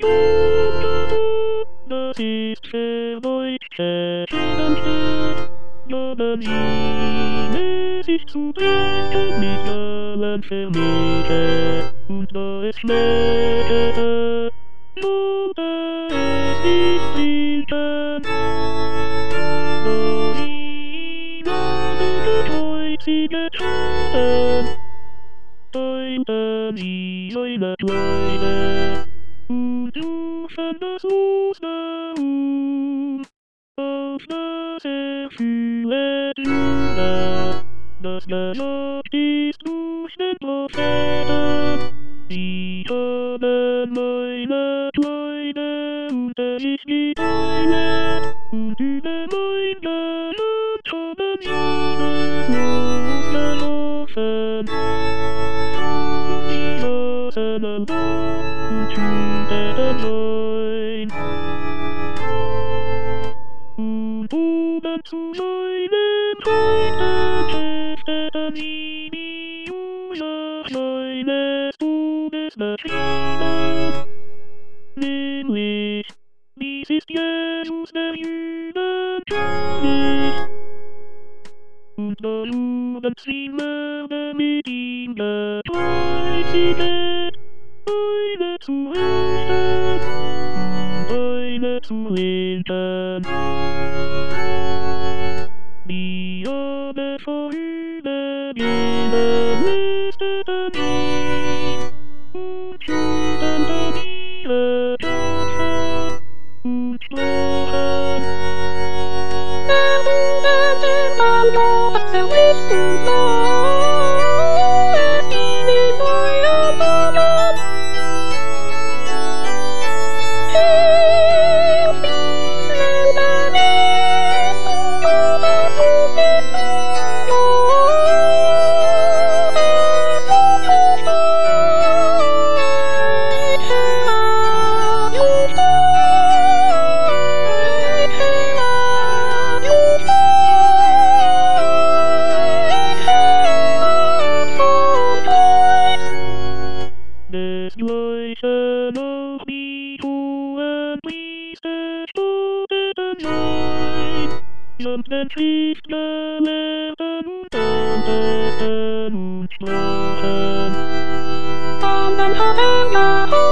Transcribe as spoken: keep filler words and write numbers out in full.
Das ist für euch verstanden. Haben Sie sich zu trinken mit allen Vermieter. Und da es schmeckte, wollte es nicht trinken. Da sie waren gekreuzigt haben, teilen sie seine Kleider und rufen das Osterruhm, auf das er fühlet Juda, das gejagt ist durch den Propheten. Sie haben meine Kleider unter sich geteilt, und über mein Gewand haben sie das Los geworfen. Sie saßen am Bach und schütteten Wein, und oben zu seinem Rechten hefteten sie die Ursache seines Todes beschrieben, nämlich: dies ist Jesus der Juden König. Und da wurden zehn Mörder mit ihm gekreuzigt, eine zur Rechten und eine zur Linken. Die aber vorübergehen lästeten ihn und schüttelten ihre Köpfe und sprachen: desgleichen auch die Hohenpriester spotteten sein, samt den Schriftgelehrten und Ältesten und sprachen: Amen, Halleluja.